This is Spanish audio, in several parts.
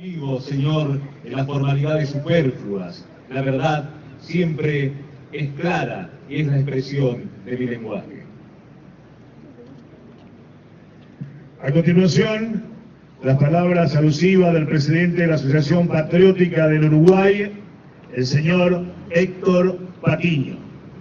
Digo, Señor, en las formalidades superfluas, la verdad siempre es clara y es la expresión de mi lenguaje. A continuación, las palabras alusivas del presidente de la Asociación Patriótica del Uruguay, el señor Héctor Patiño.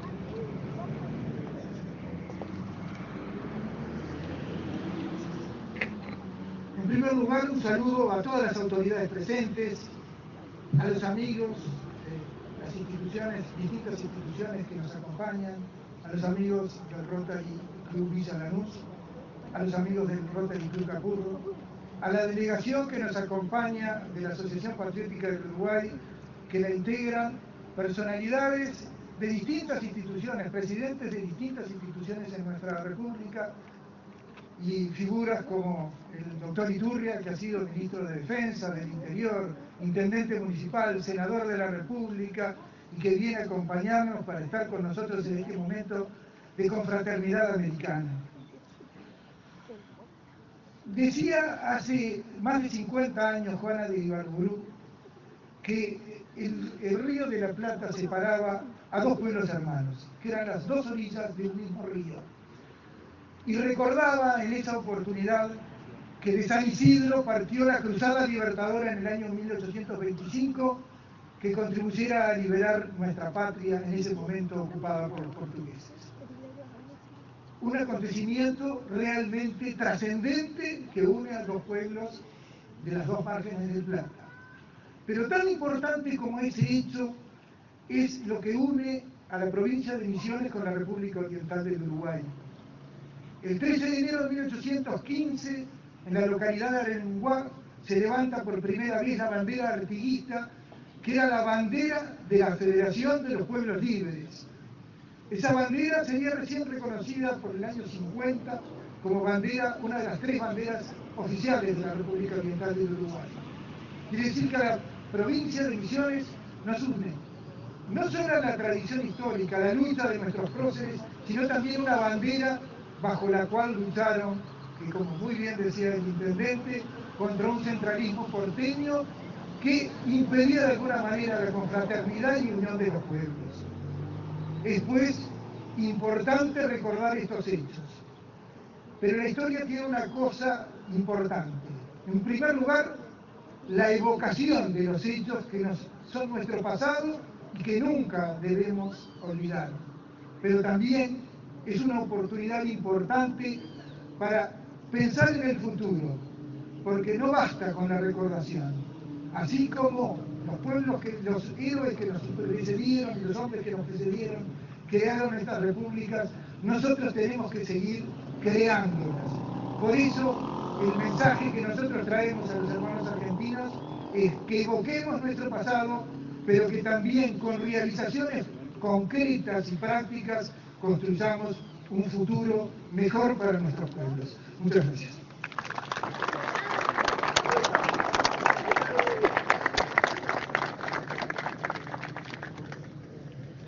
En primer lugar, un saludo a todas las autoridades presentes, a los amigos de las instituciones, distintas instituciones que nos acompañan, a los amigos del Rotary Club Villa Lanús, a los amigos del Rotary Club Capurro, a la delegación que nos acompaña de la Asociación Patriótica del Uruguay, que la integran personalidades de distintas instituciones, presidentes de distintas instituciones en nuestra República, y figuras como el doctor Iturria, que ha sido ministro de Defensa, del Interior, intendente municipal, senador de la República, y que viene a acompañarnos para estar con nosotros en este momento de confraternidad americana. Decía hace más de 50 años Juana de Ibarburu que el río de la Plata separaba a dos pueblos hermanos, que eran las dos orillas de un mismo río. Y recordaba en esa oportunidad que de San Isidro partió la cruzada libertadora en el año 1825, que contribuyera a liberar nuestra patria en ese momento ocupada por los portugueses. Un acontecimiento realmente trascendente que une a los pueblos de las dos márgenes del Plata. Pero tan importante como ese hecho es lo que une a la provincia de Misiones con la República Oriental del Uruguay. El 13 de enero de 1815, en la localidad de Arenguá, se levanta por primera vez la bandera artiguista, que era la bandera de la Federación de los Pueblos Libres. Esa bandera sería recién reconocida por el año 50 como bandera, una de las tres banderas oficiales de la República Oriental del Uruguay. Quiere decir que a la provincia de Misiones nos une no solo la tradición histórica, la lucha de nuestros próceres, sino también una bandera bajo la cual lucharon, que como muy bien decía el intendente, contra un centralismo porteño que impedía de alguna manera la confraternidad y unión de los pueblos. Es pues importante recordar estos hechos. Pero la historia tiene una cosa importante. En primer lugar, la evocación de los hechos que son nuestro pasado y que nunca debemos olvidar. Pero también es una oportunidad importante para pensar en el futuro, porque no basta con la recordación. Así como los pueblos, los héroes que nos precedieron y los hombres que nos precedieron crearon estas repúblicas, nosotros tenemos que seguir creándolas. Por eso, el mensaje que nosotros traemos a los hermanos argentinos es que evoquemos nuestro pasado, pero que también con realizaciones concretas y prácticas construyamos un futuro mejor para nuestros pueblos. Muchas gracias.